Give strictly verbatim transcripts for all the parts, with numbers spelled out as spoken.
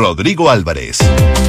Rodrigo Álvarez.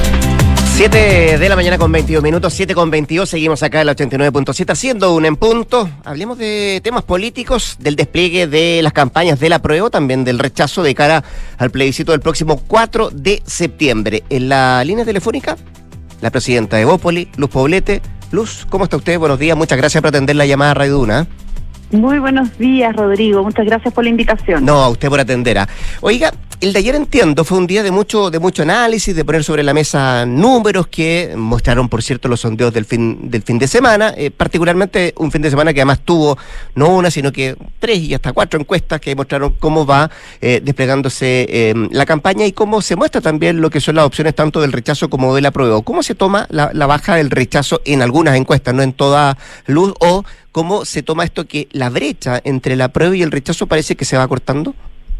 siete de la mañana con veintidós minutos, siete con veintidós, seguimos acá en la ochenta y nueve punto siete, haciendo un en punto. Hablemos de temas políticos, del despliegue de las campañas del apruebo, también del rechazo de cara al plebiscito del próximo cuatro de septiembre. En la línea telefónica, la presidenta de Evópoli, Luz Poblete. Luz, ¿cómo está usted? Buenos días, muchas gracias por atender la llamada a Radio Duna. Muy buenos días, Rodrigo. Muchas gracias por la invitación. No, a usted por atender. ¿eh? Oiga, el de ayer, entiendo, fue un día de mucho de mucho análisis, de poner sobre la mesa números que mostraron, por cierto, los sondeos del fin del fin de semana, eh, particularmente un fin de semana que además tuvo no una, sino que tres y hasta cuatro encuestas que mostraron cómo va eh, desplegándose eh, la campaña y cómo se muestra también lo que son las opciones tanto del rechazo como del apruebo. ¿Cómo se toma la, la baja del rechazo en algunas encuestas, no en toda, Luz, o cómo se toma esto que la brecha entre el apruebo y el rechazo parece que se va cortando?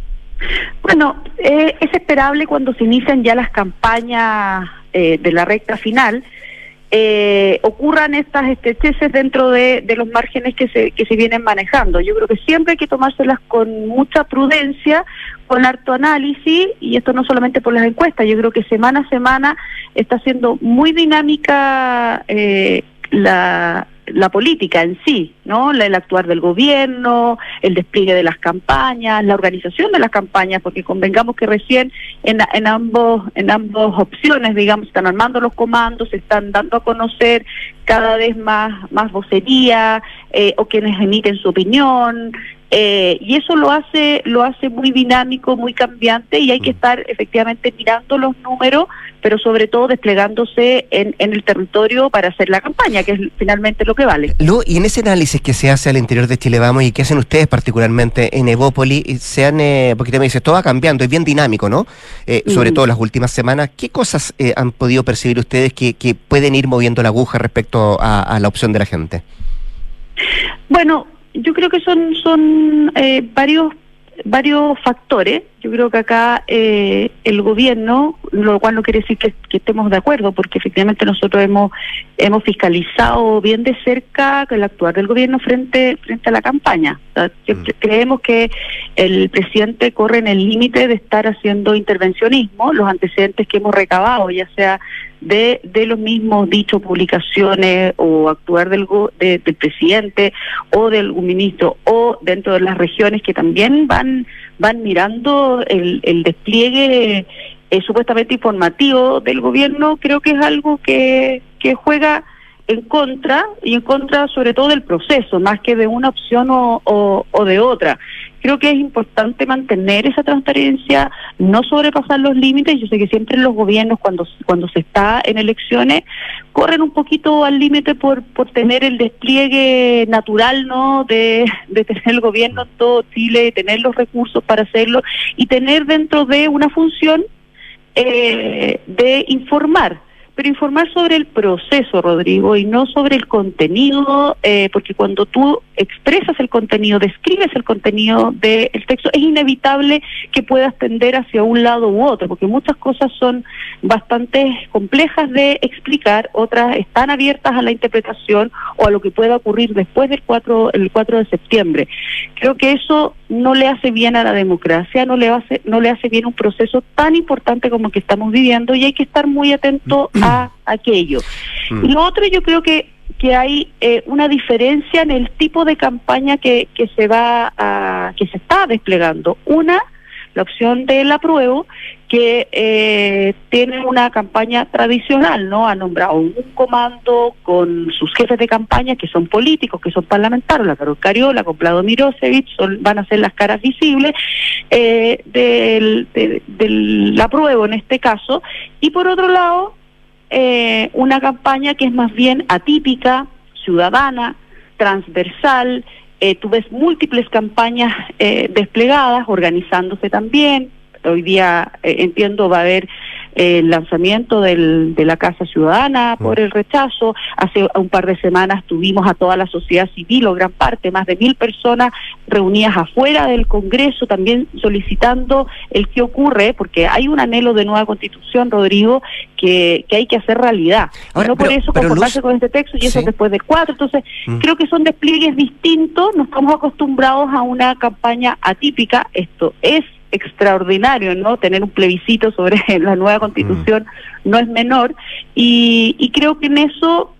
Bueno, eh, es esperable cuando se inician ya las campañas eh, de la recta final, eh, ocurran estas estrecheces dentro de, de los márgenes que se, que se vienen manejando. Yo creo que siempre hay que tomárselas con mucha prudencia, con harto análisis, y esto no solamente por las encuestas. Yo creo que semana a semana está siendo muy dinámica eh, la... la política en sí, ¿no? El actuar del gobierno, el despliegue de las campañas, la organización de las campañas, porque convengamos que recién en, en ambos en ambas opciones, digamos, están armando los comandos, se están dando a conocer cada vez más más vocería, eh, o quienes emiten su opinión, eh, y eso lo hace lo hace muy dinámico, muy cambiante, y hay que estar efectivamente mirando los números, pero sobre todo desplegándose en, en el territorio para hacer la campaña, que es finalmente lo que vale. Lu, y en ese análisis que se hace al interior de Chile Vamos y que hacen ustedes particularmente en Evópoli, se han, eh, porque usted me dice, todo va cambiando, es bien dinámico, ¿no? Eh, mm. Sobre todo las últimas semanas, ¿qué cosas eh, han podido percibir ustedes que, que pueden ir moviendo la aguja respecto a, a la opción de la gente? Bueno, yo creo que son, son eh, varios varios factores. Yo creo que acá eh, el gobierno, lo cual no quiere decir que, que estemos de acuerdo, porque efectivamente nosotros hemos hemos fiscalizado bien de cerca el actuar del gobierno frente frente a la campaña. O sea, siempre mm. creemos que el presidente corre en el límite de estar haciendo intervencionismo. Los antecedentes que hemos recabado, ya sea de de los mismos dichos, publicaciones o actuar del go, de, del presidente o de algún ministro, o dentro de las regiones que también van van mirando el, el despliegue eh, supuestamente informativo del gobierno, creo que es algo que, que juega en contra, y en contra sobre todo del proceso, más que de una opción o, o, o de otra. Creo que es importante mantener esa transparencia, no sobrepasar los límites. Yo sé que siempre los gobiernos, cuando cuando se está en elecciones, corren un poquito al límite por por tener el despliegue natural, ¿no? De, de tener el gobierno en todo Chile, tener los recursos para hacerlo y tener dentro de una función eh, de informar. Pero informar sobre el proceso, Rodrigo, y no sobre el contenido, eh, porque cuando tú expresas el contenido, describes el contenido del texto, es inevitable que puedas tender hacia un lado u otro, porque muchas cosas son bastante complejas de explicar, otras están abiertas a la interpretación o a lo que pueda ocurrir después del cuatro, el cuatro de septiembre. Creo que eso no le hace bien a la democracia, no le hace, no le hace bien un proceso tan importante como el que estamos viviendo, y hay que estar muy atento a aquello. Mm. Y lo otro, yo creo que que hay eh, una diferencia en el tipo de campaña que que se va a que se está desplegando. Una, la opción del apruebo, que eh, tiene una campaña tradicional, ¿no? Ha nombrado un comando con sus jefes de campaña, que son políticos, que son parlamentarios, la Carol Cariola, con Vlado Mirosevic, son, van a ser las caras visibles eh, del, de, del apruebo en este caso. Y por otro lado, eh, una campaña que es más bien atípica, ciudadana, transversal. Eh, tú ves múltiples campañas eh, desplegadas, organizándose también. Hoy día, eh, entiendo, va a haber eh, el lanzamiento del, de la Casa Ciudadana por el rechazo. Hace un par de semanas tuvimos a toda la sociedad civil, o gran parte, más de mil personas reunidas afuera del Congreso, también solicitando el qué ocurre, porque hay un anhelo de nueva Constitución, Rodrigo, que, que hay que hacer realidad. Ahora, no pero, por eso conformarse Luz, con este texto, y eso sí. Después del cuatro. Entonces, mm. creo que son despliegues distintos. No estamos acostumbrados a una campaña atípica. Esto es extraordinario, ¿no? Tener un plebiscito sobre la nueva Constitución mm. no es menor, y, y creo que en eso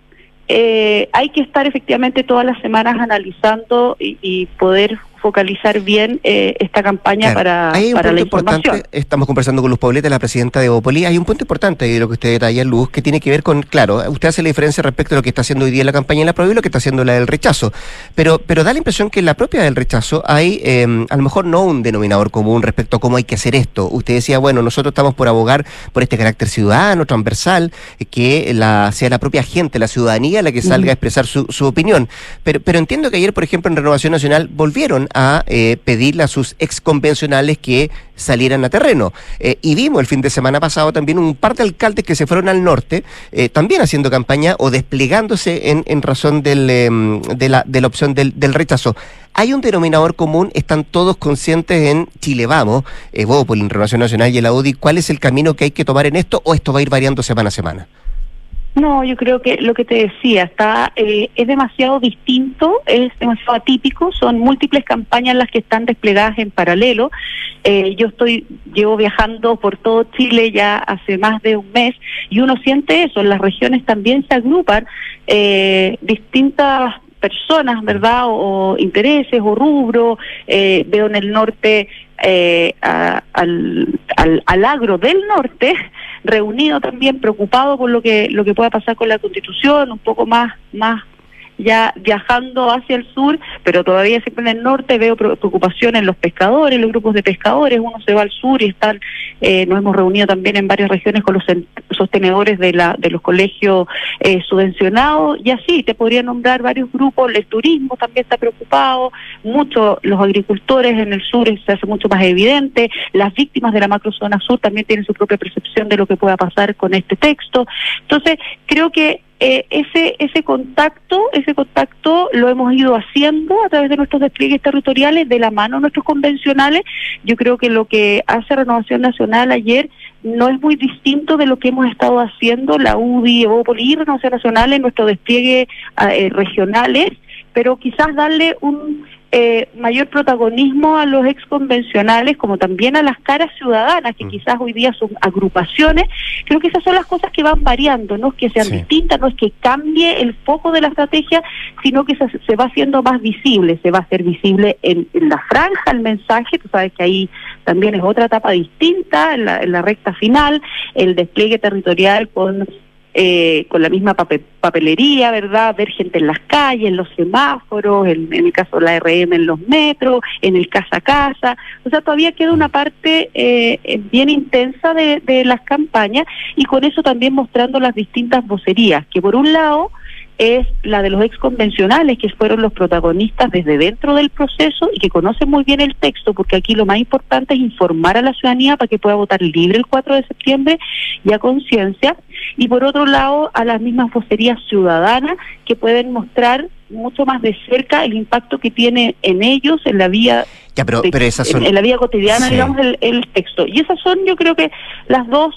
eh, hay que estar efectivamente todas las semanas analizando y, y poder focalizar bien eh, esta campaña claro, para, para la información. Estamos conversando con Luz Poblete, la presidenta de Evópolis. Hay un punto importante de lo que usted detalla, Luz, que tiene que ver con, claro, usted hace la diferencia respecto a lo que está haciendo hoy día la campaña en la prueba y lo que está haciendo la del rechazo, pero pero da la impresión que en la propia del rechazo hay eh, a lo mejor no un denominador común respecto a cómo hay que hacer esto. Usted decía, bueno, nosotros estamos por abogar por este carácter ciudadano, transversal, que la sea la propia gente, la ciudadanía la que salga mm. a expresar su, su opinión, pero, pero entiendo que ayer, por ejemplo, en Renovación Nacional volvieron a eh, pedirle a sus exconvencionales que salieran a terreno. Eh, y vimos el fin de semana pasado también un par de alcaldes que se fueron al norte, eh, también haciendo campaña o desplegándose en, en razón del, eh, de, la, de la opción del, del rechazo. ¿Hay un denominador común? ¿Están todos conscientes en Chile Vamos, Evópolis, en Renovación Nacional y el A U D I? ¿Cuál es el camino que hay que tomar en esto o esto va a ir variando semana a semana? No, yo creo que lo que te decía, está eh, es demasiado distinto, es demasiado atípico, son múltiples campañas las que están desplegadas en paralelo. Eh, yo estoy, llevo viajando por todo Chile ya hace más de un mes y uno siente eso, en las regiones también se agrupan eh, distintas personas, ¿verdad? O, o intereses o rubros. Eh, veo en el norte eh, a, al, al, al agro del norte reunido también, preocupado por lo que lo que pueda pasar con la Constitución, un poco más más ya viajando hacia el sur, pero todavía siempre en el norte veo preocupación en los pescadores, los grupos de pescadores. Uno se va al sur y están, eh, nos hemos reunido también en varias regiones con los sostenedores de la de los colegios eh, subvencionados, y así te podría nombrar varios grupos. El turismo también está preocupado, mucho los agricultores en el sur se hace mucho más evidente, las víctimas de la macrozona sur también tienen su propia percepción de lo que pueda pasar con este texto. Entonces, creo que Eh, ese ese contacto, ese contacto lo hemos ido haciendo a través de nuestros despliegues territoriales, de la mano de nuestros convencionales. Yo creo que lo que hace Renovación Nacional ayer no es muy distinto de lo que hemos estado haciendo la U D I, Evópolis y Renovación Nacional en nuestros despliegues eh, regionales, pero quizás darle un eh, mayor protagonismo a los exconvencionales, como también a las caras ciudadanas, que quizás hoy día son agrupaciones. Creo que esas son las cosas que van variando, no es que sean sí. distintas, no es que cambie el foco de la estrategia, sino que se, se va haciendo más visible, se va a hacer visible en, en la franja el mensaje. Tú sabes que ahí también es otra etapa distinta, en la, en la recta final, el despliegue territorial con Eh, con la misma papel, papelería, ¿verdad? Ver gente en las calles, en los semáforos, en, en el caso de la R M en los metros, en el casa a casa. O sea, todavía queda una parte eh, bien intensa de, de las campañas, y con eso también mostrando las distintas vocerías, que por un lado es la de los exconvencionales, que fueron los protagonistas desde dentro del proceso y que conocen muy bien el texto, porque aquí lo más importante es informar a la ciudadanía para que pueda votar libre el cuatro de septiembre y a conciencia. Y por otro lado, a las mismas vocerías ciudadanas, que pueden mostrar mucho más de cerca el impacto que tiene en ellos, en la vida ya, pero, de, pero esas son... en, en la vida cotidiana, sí. digamos, el, el texto. Y esas son, yo creo que las dos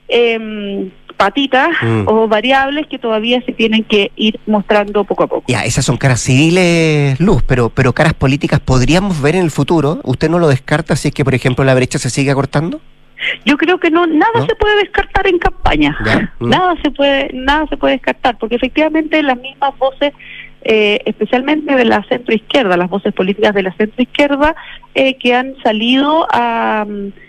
eh, patitas mm. o variables que todavía se tienen que ir mostrando poco a poco. Ya, esas son caras civiles, Luz, pero pero caras políticas podríamos ver en el futuro. ¿Usted no lo descarta si es que, por ejemplo, la brecha se sigue acortando? Yo creo que no, nada ¿No? se puede descartar en campaña. Mm. Nada se puede, nada se puede descartar, porque efectivamente las mismas voces, eh, especialmente de la centroizquierda, las voces políticas de la centroizquierda, eh, que han salido a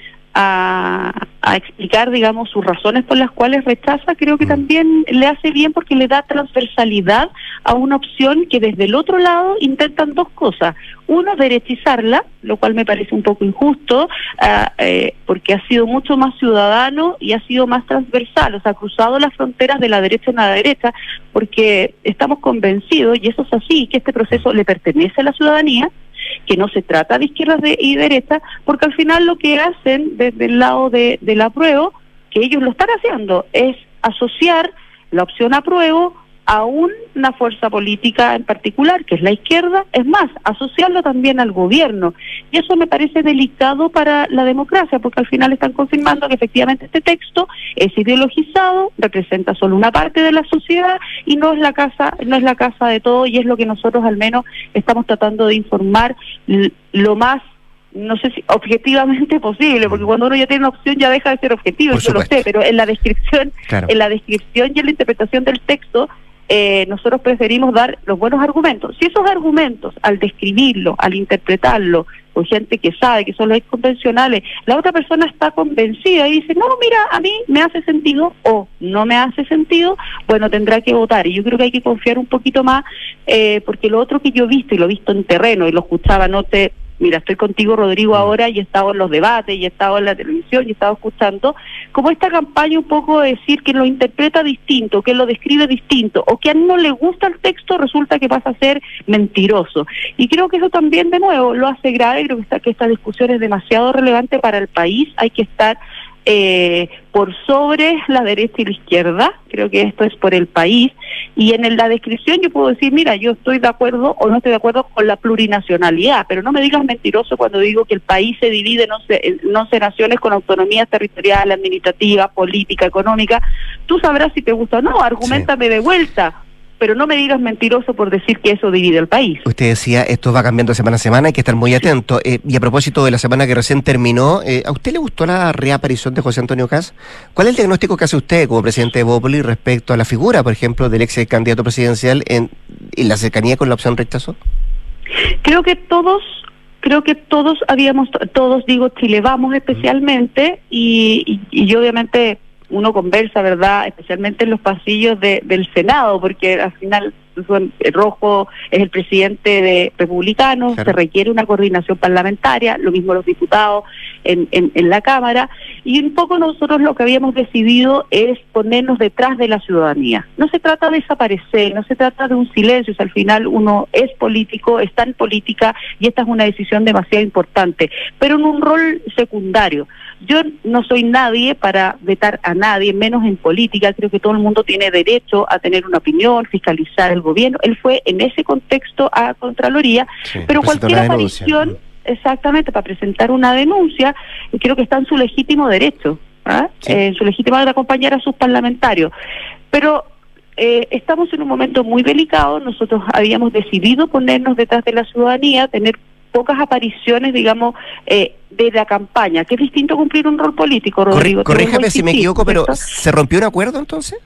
A, a explicar, digamos, sus razones por las cuales rechaza, creo que también le hace bien, porque le da transversalidad a una opción que desde el otro lado intentan dos cosas. Uno, derechizarla, lo cual me parece un poco injusto, uh, eh, porque ha sido mucho más ciudadano y ha sido más transversal, o sea, ha cruzado las fronteras de la derecha en la derecha, porque estamos convencidos, y eso es así, que este proceso le pertenece a la ciudadanía, que no se trata de izquierdas de, y derechas, porque al final lo que hacen desde el lado de, de la apruebo, que ellos lo están haciendo, es asociar la opción apruebo a una fuerza política en particular, que es la izquierda, es más, asociarlo también al gobierno. Y eso me parece delicado para la democracia, porque al final están confirmando que efectivamente este texto es ideologizado, representa solo una parte de la sociedad y no es la casa, no es la casa de todo, y es lo que nosotros al menos estamos tratando de informar lo más no sé si objetivamente posible, porque cuando uno ya tiene una opción ya deja de ser objetivo, yo lo sé, pero en la descripción, claro. en la descripción y en la interpretación del texto, eh, nosotros preferimos dar los buenos argumentos. Si esos argumentos, al describirlo, al interpretarlo, con gente que sabe que son los convencionales, la otra persona está convencida y dice, no, mira, a mí me hace sentido o no me hace sentido, bueno, tendrá que votar. Y yo creo que hay que confiar un poquito más, eh, porque lo otro que yo he visto, y lo he visto en terreno, y lo escuchaba anoche, mira, estoy contigo, Rodrigo, ahora, y he estado en los debates, y he estado en la televisión, y he estado escuchando, como esta campaña un poco de decir que lo interpreta distinto, que lo describe distinto, o que a no le gusta el texto, resulta que pasa a ser mentiroso. Y creo que eso también, de nuevo, lo hace grave. Creo que esta, que esta discusión es demasiado relevante para el país. Hay que estar eh, por sobre la derecha y la izquierda. Creo que esto es por el país. Y en el, la descripción yo puedo decir, mira, yo estoy de acuerdo o no estoy de acuerdo con la plurinacionalidad, pero no me digas mentiroso cuando digo que el país se divide en once, en once naciones con autonomías territoriales, administrativas, política, económica. Tú sabrás si te gusta o no, argumentame sí. de vuelta. Pero no me digas mentiroso por decir que eso divide el país. Usted decía, esto va cambiando semana a semana, hay que estar muy atento. Eh, y a propósito de la semana que recién terminó, eh, ¿a usted le gustó la reaparición de José Antonio Kast? ¿Cuál es el diagnóstico que hace usted como presidente de Evópolis respecto a la figura, por ejemplo, del ex candidato presidencial en, en la cercanía con la opción rechazo? Creo que todos... Creo que todos habíamos, todos digo Chile Vamos especialmente, y, y, y obviamente uno conversa, ¿verdad?, especialmente en los pasillos de, del Senado, porque al final el Rojo es el presidente de Republicanos, claro. Se requiere una coordinación parlamentaria, lo mismo los diputados en, en, en la Cámara, y un poco nosotros lo que habíamos decidido es ponernos detrás de la ciudadanía. No se trata de desaparecer, no se trata de un silencio, o sea, al final uno es político, está en política, y esta es una decisión demasiado importante, pero en un rol secundario. Yo no soy nadie para vetar a nadie, menos en política. Creo que todo el mundo tiene derecho a tener una opinión, fiscalizar el gobierno. Él fue en ese contexto a Contraloría, sí, pero cualquier aparición, exactamente, para presentar una denuncia, creo que está en su legítimo derecho, ¿ah? Sí. eh, en su legítimo de acompañar a sus parlamentarios. Pero eh, estamos en un momento muy delicado. Nosotros habíamos decidido ponernos detrás de la ciudadanía, tener pocas apariciones, digamos, eh, de la campaña, que es distinto a cumplir un rol político, Rodrigo. Corre, corríjame si me equivoco, pero ¿se rompió un acuerdo entonces?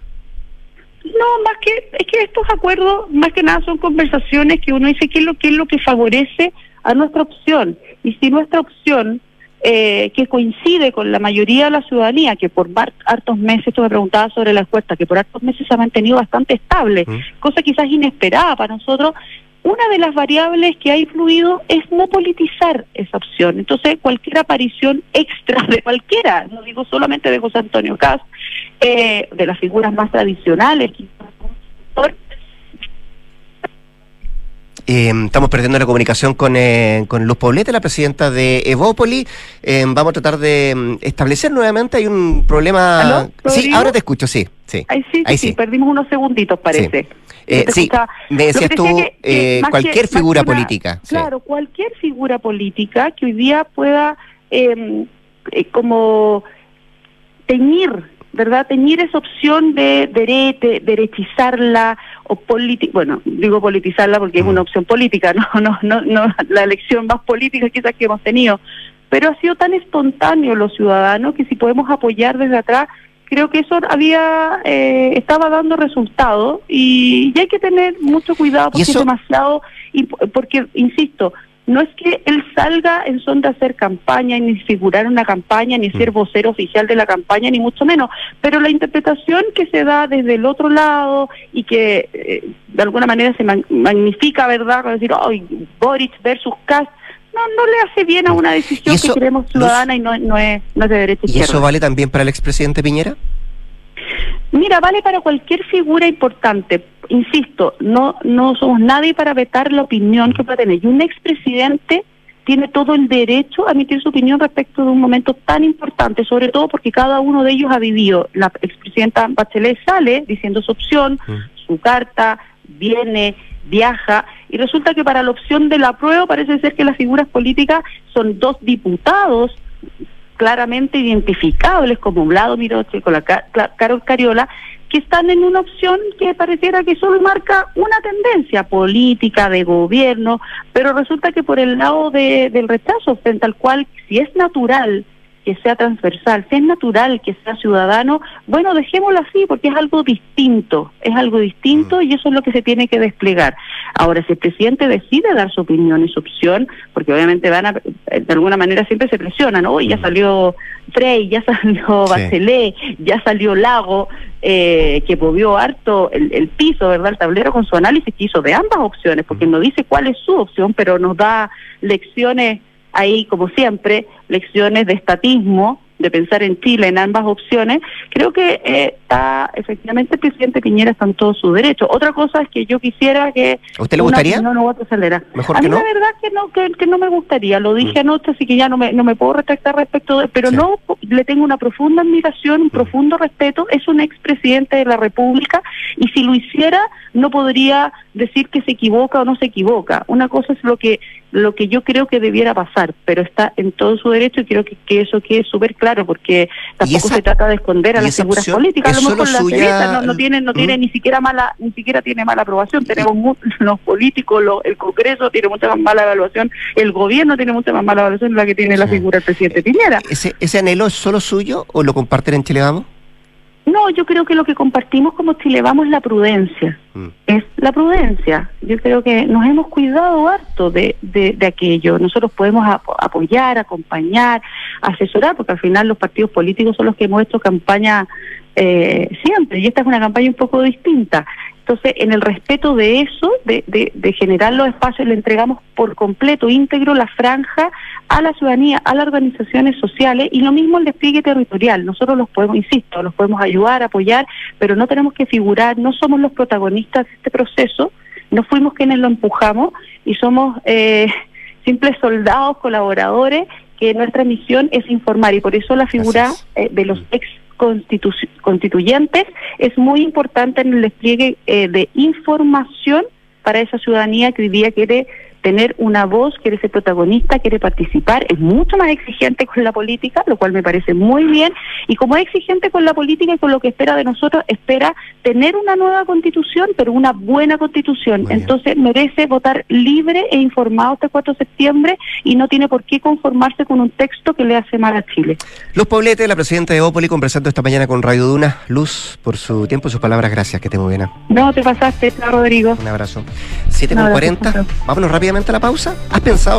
No, más que, es que estos acuerdos, más que nada son conversaciones que uno dice qué es lo, qué es lo que favorece a nuestra opción, y si nuestra opción, eh, que coincide con la mayoría de la ciudadanía, que por hartos meses, tú me preguntabas sobre la encuesta, que por hartos meses se ha mantenido bastante estable, mm. cosa quizás inesperada para nosotros. Una de las variables que ha influido es no politizar esa opción. Entonces, cualquier aparición extra de cualquiera, no digo solamente de José Antonio Kast, eh, de las figuras más tradicionales. Eh, estamos perdiendo la comunicación con, eh, con Luz Poblete, la presidenta de Evópolis. Eh, vamos a tratar de establecer nuevamente, hay un problema... ¿Aló, sí, ahora te escucho, sí. sí. Ay, sí, Ahí sí, sí, perdimos unos segunditos, parece. Sí. Eh, sí, me decías tú, que, que eh, cualquier que, figura una, política. Claro, sí. Cualquier figura política que hoy día pueda eh, eh, como teñir, ¿verdad? Teñir esa opción de, dere, de derechizarla o política, bueno, digo politizarla porque mm. es una opción política, no, no, no, no la elección más política quizás que hemos tenido, pero ha sido tan espontáneo los ciudadanos que si podemos apoyar desde atrás, creo que eso había eh, estaba dando resultado, y, y hay que tener mucho cuidado porque es demasiado, y porque, insisto, no es que él salga en son de hacer campaña, ni figurar en una campaña, ni ser vocero oficial de la campaña, ni mucho menos, pero la interpretación que se da desde el otro lado y que eh, de alguna manera se man magnifica, ¿verdad? Para decir, oh, Boric versus Kast, no no le hace bien a una decisión eso, que queremos ciudadana, y no, no, es, no es de derecha ¿Y izquierda. eso vale también para el expresidente Piñera? Mira, vale para cualquier figura importante. Insisto, no no somos nadie para vetar la opinión que pueda tener. Y un expresidente tiene todo el derecho a emitir su opinión respecto de un momento tan importante, sobre todo porque cada uno de ellos ha vivido. La expresidenta Bachelet sale diciendo su opción, mm. su carta, viene, viaja, y resulta que para la opción de la apruebo parece ser que las figuras políticas son dos diputados claramente identificables como Vladimir Oche con la Carol Cariola, que están en una opción que pareciera que solo marca una tendencia política, de gobierno, pero resulta que por el lado de, del rechazo, frente al cual, si es natural que sea transversal, si es natural que sea ciudadano, bueno, dejémoslo así, porque es algo distinto, es algo distinto y eso es lo que se tiene que desplegar. Ahora, si el presidente decide dar su opinión y su opción, porque obviamente van a, de alguna manera siempre se presionan, ¿no? Ya salió Frey, ya salió Bachelet, sí. ya salió Lago, eh, que movió harto el, el piso, ¿verdad?, el tablero con su análisis que hizo de ambas opciones, porque no dice cuál es su opción, pero nos da lecciones ahí, como siempre, lecciones de estatismo, de pensar en Chile en ambas opciones. Creo que eh, está, efectivamente, el presidente Piñera está en todo su derecho. Otra cosa es que yo quisiera que... ¿A usted le gustaría? No, no voto acelera. Mejor a que mí no. La verdad que no, que, que no me gustaría. Lo dije mm. anoche, así que ya no me, no me puedo retractar respecto de... Pero sí. no, le tengo una profunda admiración, un mm. profundo respeto. Es un expresidente de la República y si lo hiciera, no podría decir que se equivoca o no se equivoca. Una cosa es lo que lo que yo creo que debiera pasar, pero está en todo su derecho y creo que, que eso quede súper claro, porque tampoco esa, se trata de esconder a las figuras políticas. A lo mejor la suya... no, no tiene, no tiene ¿Mm? ni siquiera mala, ni siquiera tiene mala aprobación. Tenemos muchos, los políticos, lo, el Congreso tiene mucha más mala evaluación, el gobierno tiene mucha más mala evaluación de la que tiene sí. la figura del presidente Piñera. ¿Ese, ¿Ese anhelo es solo suyo o lo comparten en Chile Vamos? No, yo creo que lo que compartimos como Chile Vamos es la prudencia, mm. es la prudencia. Yo creo que nos hemos cuidado harto de, de, de aquello. Nosotros podemos ap apoyar, acompañar, asesorar, porque al final los partidos políticos son los que hemos hecho campaña eh, siempre, y esta es una campaña un poco distinta. Entonces, en el respeto de eso, de, de, de generar los espacios, le entregamos por completo, íntegro, la franja a la ciudadanía, a las organizaciones sociales, y lo mismo el despliegue territorial. Nosotros los podemos, insisto, los podemos ayudar, apoyar, pero no tenemos que figurar, no somos los protagonistas de este proceso, no fuimos quienes lo empujamos, y somos eh, simples soldados, colaboradores, que nuestra misión es informar, y por eso la figura eh, de los ex Constitu constituyentes es muy importante en el despliegue eh, de información para esa ciudadanía que hoy día quiere tener una voz, quiere ser protagonista, quiere participar, es mucho más exigente con la política, lo cual me parece muy bien, y como es exigente con la política y con lo que espera de nosotros, espera tener una nueva constitución, pero una buena constitución. Entonces merece votar libre e informado este cuatro de septiembre y no tiene por qué conformarse con un texto que le hace mal a Chile. Luz Poblete, la presidenta de Opoli, conversando esta mañana con Radio Duna. Luz, por su tiempo y sus palabras, gracias, que esté muy bien. No, te pasaste, Rodrigo. Un abrazo. siete con cuarenta, vámonos rápidamente a la pausa. ¿Has pensado